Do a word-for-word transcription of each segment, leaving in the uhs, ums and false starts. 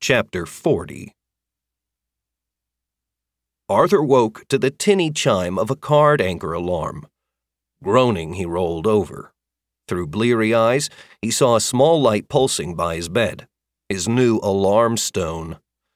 Chapter forty. Arthur woke to the tinny chime of a card anchor alarm. Groaning, he rolled over. Through bleary eyes, he saw a small light pulsing by his bed, his new alarm stone.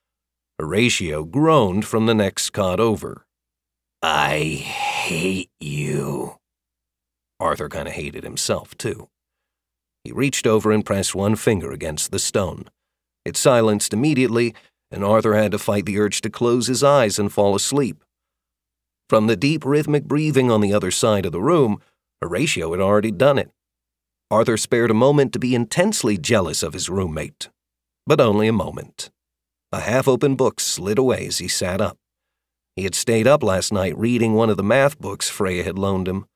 Horatio groaned from the next cot over. "I hate you." Arthur kind of hated himself, too. He reached over and pressed one finger against the stone. It silenced immediately, and Arthur had to fight the urge to close his eyes and fall asleep. From the deep rhythmic breathing on the other side of the room, Horatio had already done it. Arthur spared a moment to be intensely jealous of his roommate. But only a moment. A half-open book slid away as he sat up. He had stayed up last night reading one of the math books Freya had loaned him.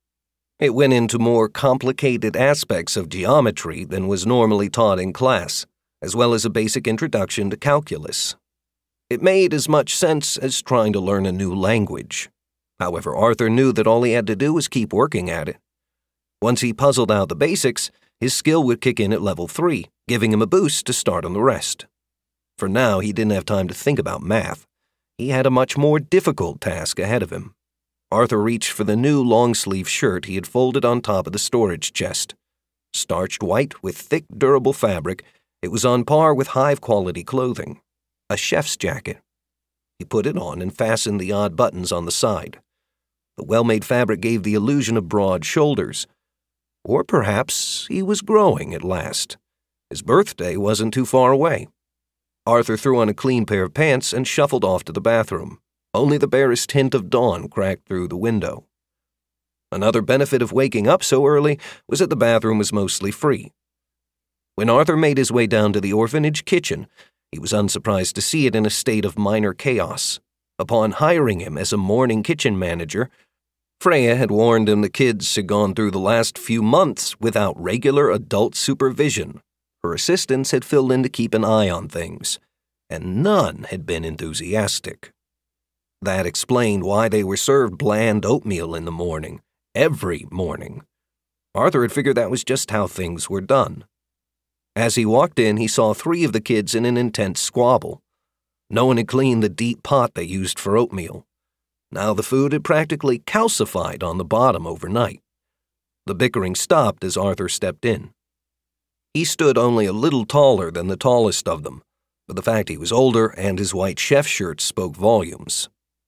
It went into more complicated aspects of geometry than was normally taught in class, as well as a basic introduction to calculus. It made as much sense as trying to learn a new language. However, Arthur knew that all he had to do was keep working at it. Once he puzzled out the basics, his skill would kick in at level three, giving him a boost to start on the rest. For now, he didn't have time to think about math. He had a much more difficult task ahead of him. Arthur reached for the new long-sleeve shirt he had folded on top of the storage chest. Starched white with thick, durable fabric, it was on par with hive-quality clothing. A chef's jacket. He put it on and fastened the odd buttons on the side. The well-made fabric gave the illusion of broad shoulders. Or perhaps he was growing at last. His birthday wasn't too far away. Arthur threw on a clean pair of pants and shuffled off to the bathroom. Only the barest hint of dawn cracked through the window. Another benefit of waking up so early was that the bathroom was mostly free. When Arthur made his way down to the orphanage kitchen, he was unsurprised to see it in a state of minor chaos. Upon hiring him as a morning kitchen manager, Freya had warned him the kids had gone through the last few months without regular adult supervision. Her assistants had filled in to keep an eye on things, and none had been enthusiastic. That explained why they were served bland oatmeal in the morning, every morning. Arthur had figured that was just how things were done. As he walked in, he saw three of the kids in an intense squabble. No one had cleaned the deep pot they used for oatmeal. Now the food had practically calcified on the bottom overnight. The bickering stopped as Arthur stepped in. He stood only a little taller than the tallest of them, but the fact he was older and his white chef shirt spoke volumes.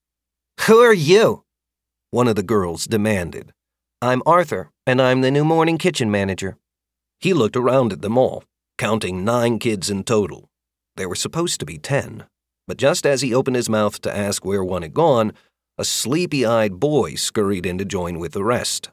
"Who are you?" one of the girls demanded. "I'm Arthur, and I'm the new morning kitchen manager." He looked around at them all, counting nine kids in total. There were supposed to be ten, but just as he opened his mouth to ask where one had gone, a sleepy-eyed boy scurried in to join with the rest.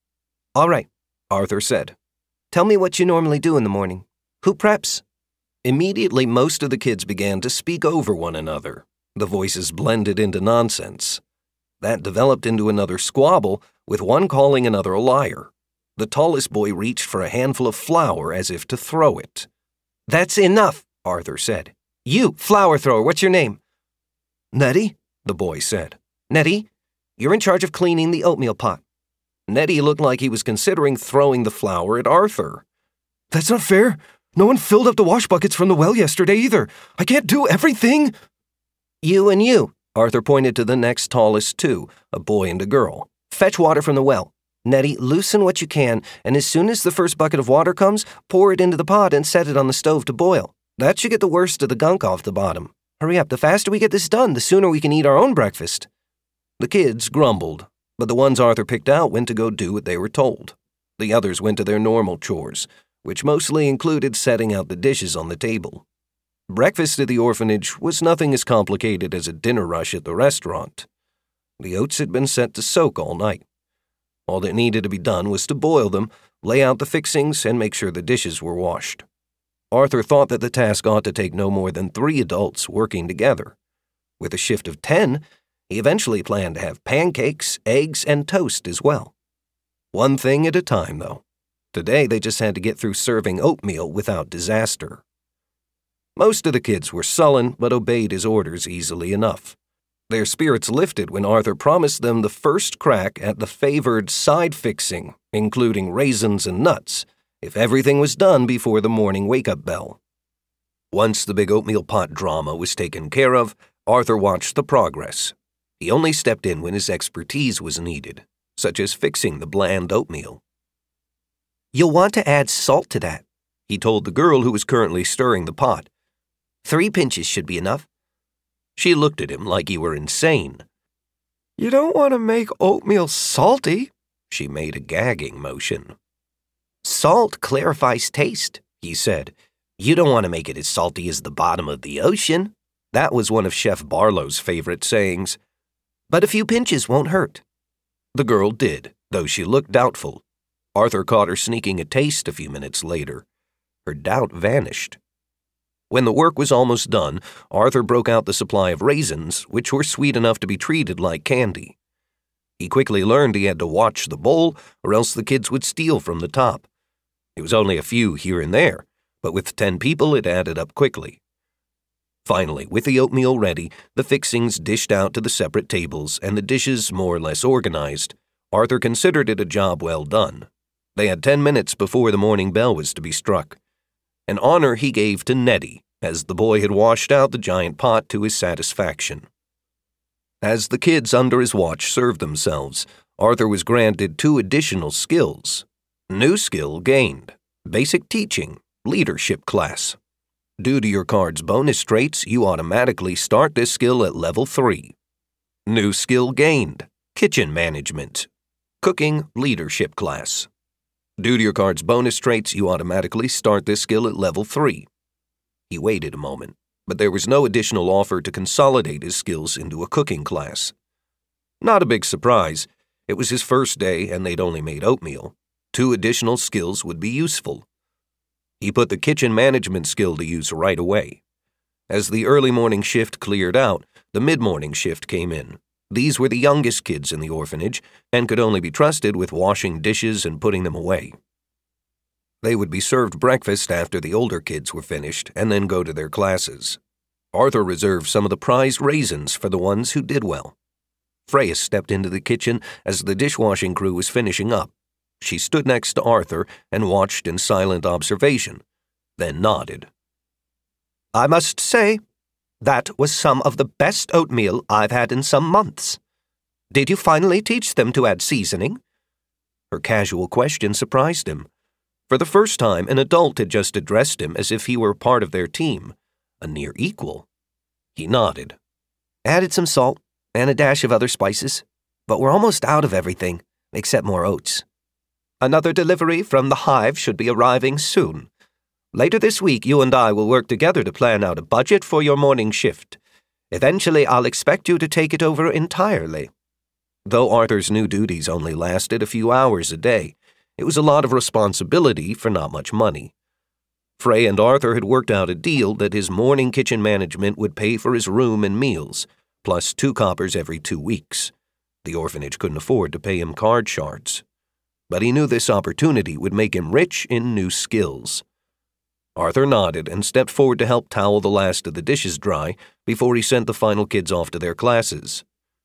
"All right," Arthur said. "Tell me what you normally do in the morning. Who preps?" Immediately, most of the kids began to speak over one another. The voices blended into nonsense. That developed into another squabble, with one calling another a liar. The tallest boy reached for a handful of flour as if to throw it. "That's enough," Arthur said. "You, flour thrower, what's your name?" "Nettie," the boy said. "Nettie, you're in charge of cleaning the oatmeal pot." Nettie looked like he was considering throwing the flour at Arthur. "That's not fair. No one filled up the wash buckets from the well yesterday either. I can't do everything." "You and you," Arthur pointed to the next tallest two, a boy and a girl. "Fetch water from the well. Nettie, loosen what you can, and as soon as the first bucket of water comes, pour it into the pot and set it on the stove to boil. That should get the worst of the gunk off the bottom. Hurry up, the faster we get this done, the sooner we can eat our own breakfast." The kids grumbled, but the ones Arthur picked out went to go do what they were told. The others went to their normal chores, which mostly included setting out the dishes on the table. Breakfast at the orphanage was nothing as complicated as a dinner rush at the restaurant. The oats had been set to soak all night. All that needed to be done was to boil them, lay out the fixings, and make sure the dishes were washed. Arthur thought that the task ought to take no more than three adults working together. With a shift of ten, he eventually planned to have pancakes, eggs, and toast as well. One thing at a time, though. Today they just had to get through serving oatmeal without disaster. Most of the kids were sullen, but obeyed his orders easily enough. Their spirits lifted when Arthur promised them the first crack at the favored side fixing, including raisins and nuts, if everything was done before the morning wake-up bell. Once the big oatmeal pot drama was taken care of, Arthur watched the progress. He only stepped in when his expertise was needed, such as fixing the bland oatmeal. "You'll want to add salt to that," he told the girl who was currently stirring the pot. "Three pinches should be enough." She looked at him like he were insane. "You don't want to make oatmeal salty." She made a gagging motion. "Salt clarifies taste," he said. "You don't want to make it as salty as the bottom of the ocean." That was one of Chef Barlow's favorite sayings. "But a few pinches won't hurt." The girl did, though she looked doubtful. Arthur caught her sneaking a taste a few minutes later. Her doubt vanished. When the work was almost done, Arthur broke out the supply of raisins, which were sweet enough to be treated like candy. He quickly learned he had to watch the bowl, or else the kids would steal from the top. It was only a few here and there, but with ten people it added up quickly. Finally, with the oatmeal ready, the fixings dished out to the separate tables, and the dishes more or less organized, Arthur considered it a job well done. They had ten minutes before the morning bell was to be struck. An honor he gave to Nettie, as the boy had washed out the giant pot to his satisfaction. As the kids under his watch served themselves, Arthur was granted two additional skills. New skill gained: basic teaching, leadership class. Due to your card's bonus traits, you automatically start this skill at level three. New skill gained: kitchen management, cooking leadership class. Due to your card's bonus traits, you automatically start this skill at level three. He waited a moment, but there was no additional offer to consolidate his skills into a cooking class. Not a big surprise. It was his first day and they'd only made oatmeal. Two additional skills would be useful. He put the kitchen management skill to use right away. As the early morning shift cleared out, the mid-morning shift came in. These were the youngest kids in the orphanage and could only be trusted with washing dishes and putting them away. They would be served breakfast after the older kids were finished and then go to their classes. Arthur reserved some of the prized raisins for the ones who did well. Freya stepped into the kitchen as the dishwashing crew was finishing up. She stood next to Arthur and watched in silent observation, then nodded. "I must say, that was some of the best oatmeal I've had in some months. Did you finally teach them to add seasoning?" Her casual question surprised him. For the first time, an adult had just addressed him as if he were part of their team, a near equal. He nodded. "Added some salt and a dash of other spices, but we're almost out of everything, except more oats. Another delivery from the hive should be arriving soon. Later this week, you and I will work together to plan out a budget for your morning shift. Eventually, I'll expect you to take it over entirely." Though Arthur's new duties only lasted a few hours a day, it was a lot of responsibility for not much money. Frey and Arthur had worked out a deal that his morning kitchen management would pay for his room and meals, plus two coppers every two weeks. The orphanage couldn't afford to pay him card shards. But he knew this opportunity would make him rich in new skills. Arthur nodded and stepped forward to help towel the last of the dishes dry before he sent the final kids off to their classes.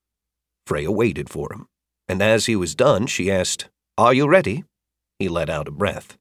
Freya waited for him, and as he was done, she asked, "Are you ready?" He let out a breath.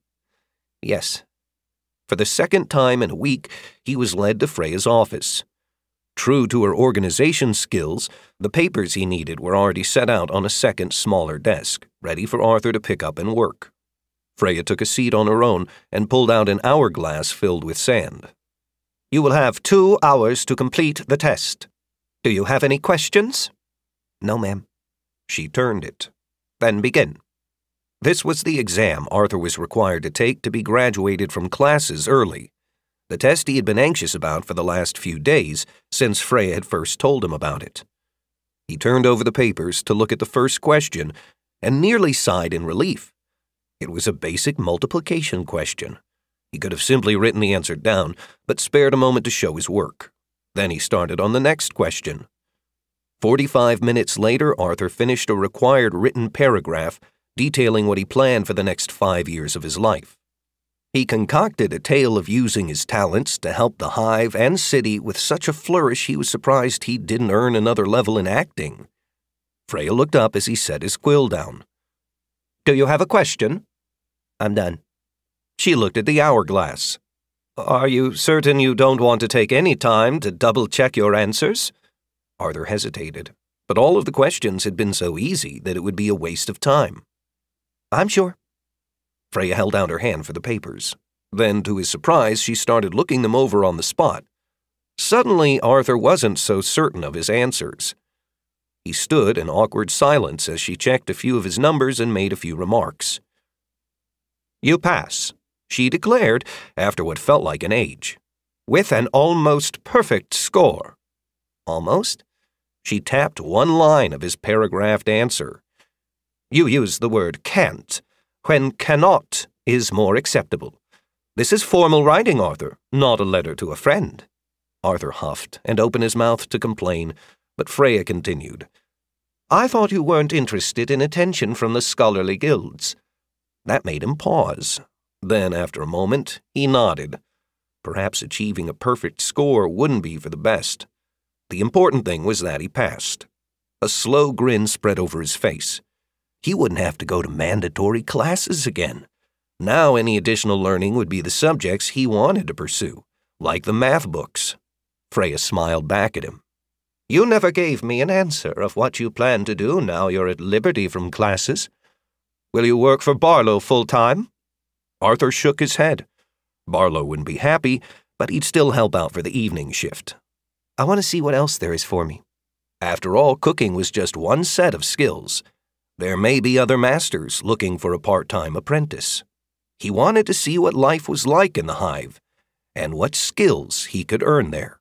Yes. For the second time in a week, he was led to Freya's office. True to her organization skills, the papers he needed were already set out on a second, smaller desk, ready for Arthur to pick up and work. Freya took a seat on her own and pulled out an hourglass filled with sand. "You will have two hours to complete the test. Do you have any questions?" "No, ma'am." She turned it. "Then begin." This was the exam Arthur was required to take to be graduated from classes early, the test he had been anxious about for the last few days since Freya had first told him about it. He turned over the papers to look at the first question and nearly sighed in relief. It was a basic multiplication question. He could have simply written the answer down, but spared a moment to show his work. Then he started on the next question. Forty-five minutes later, Arthur finished a required written paragraph detailing what he planned for the next five years of his life. He concocted a tale of using his talents to help the hive and city with such a flourish he was surprised he didn't earn another level in acting. Freya looked up as he set his quill down. "Do you have a question?" "I'm done." She looked at the hourglass. Are you certain you don't want to take any time to double-check your answers? Arthur hesitated, but all of the questions had been so easy that it would be a waste of time. I'm sure. Freya held out her hand for the papers. Then, to his surprise, she started looking them over on the spot. Suddenly, Arthur wasn't so certain of his answers. He stood in awkward silence as she checked a few of his numbers and made a few remarks. You pass, she declared after what felt like an age, with an almost perfect score. Almost? She tapped one line of his paragraphed answer. You use the word can't, when cannot is more acceptable. This is formal writing, Arthur, not a letter to a friend. Arthur huffed and opened his mouth to complain, but Freya continued. I thought you weren't interested in attention from the scholarly guilds. That made him pause. Then, after a moment, he nodded. Perhaps achieving a perfect score wouldn't be for the best. The important thing was that he passed. A slow grin spread over his face. He wouldn't have to go to mandatory classes again. Now any additional learning would be the subjects he wanted to pursue, like the math books. Freya smiled back at him. You never gave me an answer of what you plan to do now you're at liberty from classes. Will you work for Barlow full-time? Arthur shook his head. Barlow wouldn't be happy, but he'd still help out for the evening shift. I want to see what else there is for me. After all, cooking was just one set of skills. There may be other masters looking for a part-time apprentice. He wanted to see what life was like in the hive, and what skills he could earn there.